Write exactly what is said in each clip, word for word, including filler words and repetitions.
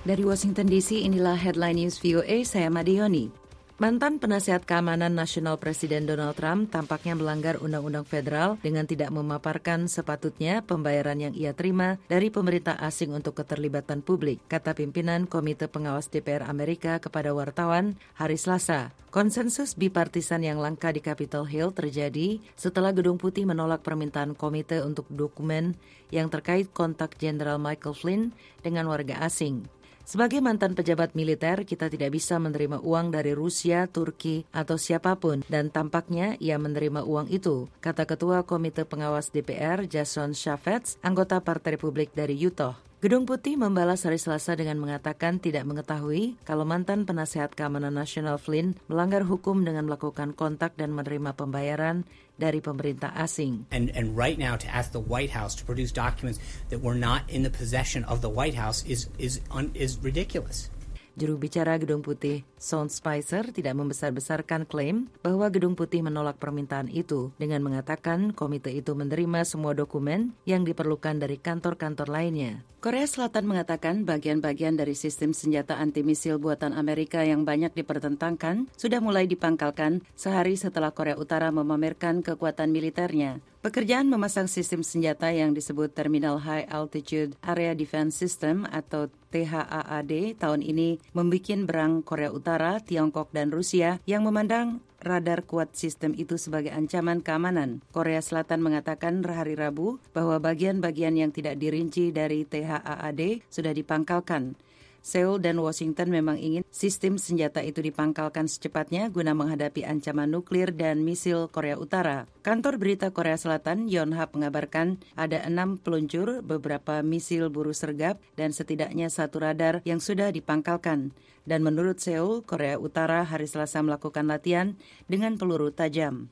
Dari Washington D C, inilah Headline News V O A, saya Madioni. Mantan Penasehat Keamanan Nasional Presiden Donald Trump tampaknya melanggar undang-undang federal dengan tidak memaparkan sepatutnya pembayaran yang ia terima dari pemerintah asing untuk keterlibatan publik, kata pimpinan Komite Pengawas D P R Amerika kepada wartawan hari Selasa. Konsensus bipartisan yang langka di Capitol Hill terjadi setelah Gedung Putih menolak permintaan komite untuk dokumen yang terkait kontak Jenderal Michael Flynn dengan warga asing. Sebagai mantan pejabat militer, kita tidak bisa menerima uang dari Rusia, Turki, atau siapapun, dan tampaknya ia menerima uang itu, kata Ketua Komite Pengawas D P R Jason Chaffetz, anggota Partai Republik dari Utah. Gedung Putih membalas hari Selasa dengan mengatakan tidak mengetahui kalau mantan penasehat keamanan nasional Flynn melanggar hukum dengan melakukan kontak dan menerima pembayaran dari pemerintah asing. And and right now to ask the White House to produce documents that were not in the possession of the White House is is un, is ridiculous. Juru bicara Gedung Putih, Sean Spicer, tidak membesar-besarkan klaim bahwa Gedung Putih menolak permintaan itu dengan mengatakan komite itu menerima semua dokumen yang diperlukan dari kantor-kantor lainnya. Korea Selatan mengatakan bagian-bagian dari sistem senjata anti-misil buatan Amerika yang banyak dipertentangkan sudah mulai dipangkalkan sehari setelah Korea Utara memamerkan kekuatan militernya. Pekerjaan memasang sistem senjata yang disebut Terminal High Altitude Area Defense System atau T H A A D tahun ini membuat berang Korea Utara, Tiongkok, dan Rusia yang memandang radar kuat sistem itu sebagai ancaman keamanan. Korea Selatan mengatakan hari Rabu bahwa bagian-bagian yang tidak dirinci dari T H A A D sudah dipangkalkan. Seoul dan Washington memang ingin sistem senjata itu dipangkalkan secepatnya guna menghadapi ancaman nuklir dan misil Korea Utara. Kantor berita Korea Selatan Yonhap mengabarkan ada enam peluncur, beberapa misil buru sergap, dan setidaknya satu radar yang sudah dipangkalkan. Dan menurut Seoul, Korea Utara hari Selasa melakukan latihan dengan peluru tajam.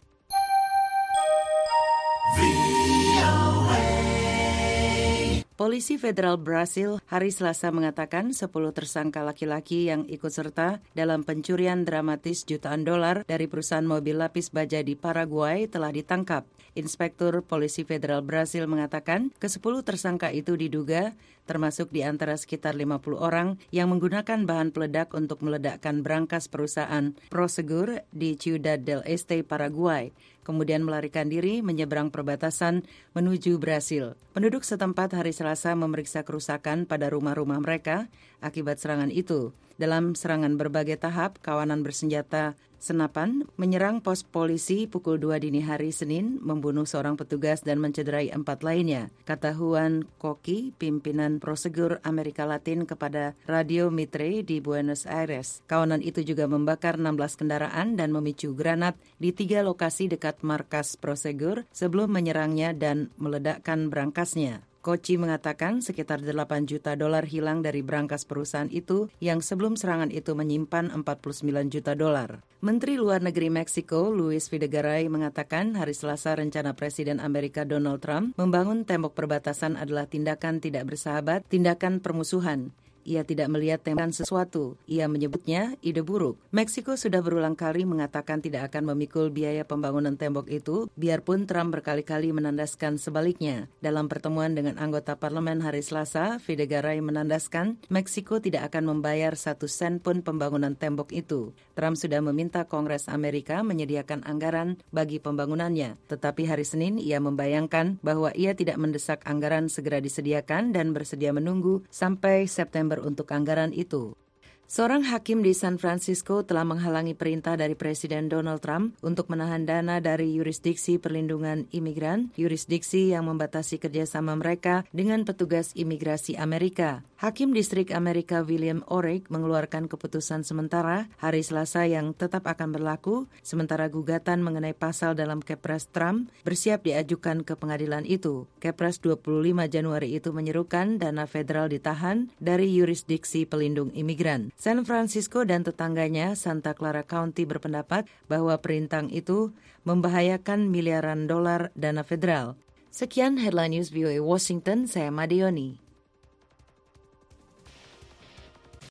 Polisi Federal Brasil hari Selasa mengatakan sepuluh tersangka laki-laki yang ikut serta dalam pencurian dramatis jutaan dolar dari perusahaan mobil lapis baja di Paraguay telah ditangkap. Inspektur Polisi Federal Brasil mengatakan kesepuluh tersangka itu diduga termasuk di antara sekitar lima puluh orang yang menggunakan bahan peledak untuk meledakkan brankas perusahaan Prosegur di Ciudad del Este, Paraguay, kemudian melarikan diri menyeberang perbatasan menuju Brasil. Penduduk setempat hari Selasa memeriksa kerusakan pada rumah-rumah mereka akibat serangan itu. Dalam serangan berbagai tahap, kawanan bersenjata senapan menyerang pos polisi pukul dua dini hari Senin, membunuh seorang petugas dan mencederai empat lainnya, kata Juan Coqui, pimpinan Prosegur Amerika Latin kepada Radio Mitre di Buenos Aires. Kawanan itu juga membakar enam belas kendaraan dan memicu granat di tiga lokasi dekat markas Prosegur sebelum menyerangnya dan meledakkan brankasnya. Koci mengatakan sekitar delapan juta dolar hilang dari brankas perusahaan itu yang sebelum serangan itu menyimpan empat puluh sembilan juta dolar. Menteri Luar Negeri Meksiko, Luis Videgaray, mengatakan hari Selasa rencana Presiden Amerika Donald Trump membangun tembok perbatasan adalah tindakan tidak bersahabat, tindakan permusuhan. Ia tidak melihat tembakan sesuatu. Ia menyebutnya ide buruk. Meksiko sudah berulang kali mengatakan tidak akan memikul biaya pembangunan tembok itu, biarpun Trump berkali-kali menandaskan sebaliknya. Dalam pertemuan dengan anggota parlemen hari Selasa, Videgaray menandaskan Meksiko tidak akan membayar satu sen pun pembangunan tembok itu. Trump sudah meminta Kongres Amerika menyediakan anggaran bagi pembangunannya. Tetapi hari Senin ia membayangkan bahwa ia tidak mendesak anggaran segera disediakan dan bersedia menunggu sampai September untuk anggaran itu. Seorang hakim di San Francisco telah menghalangi perintah dari Presiden Donald Trump untuk menahan dana dari yurisdiksi perlindungan imigran, yurisdiksi yang membatasi kerjasama mereka dengan petugas imigrasi Amerika. Hakim Distrik Amerika William Orrick mengeluarkan keputusan sementara hari Selasa yang tetap akan berlaku, sementara gugatan mengenai pasal dalam Kepres Trump bersiap diajukan ke pengadilan itu. Kepres dua puluh lima Januari itu menyerukan dana federal ditahan dari yurisdiksi pelindung imigran. San Francisco dan tetangganya Santa Clara County berpendapat bahwa perintah itu membahayakan miliaran dolar dana federal. Sekian Headline News V O A Washington, saya Madioni.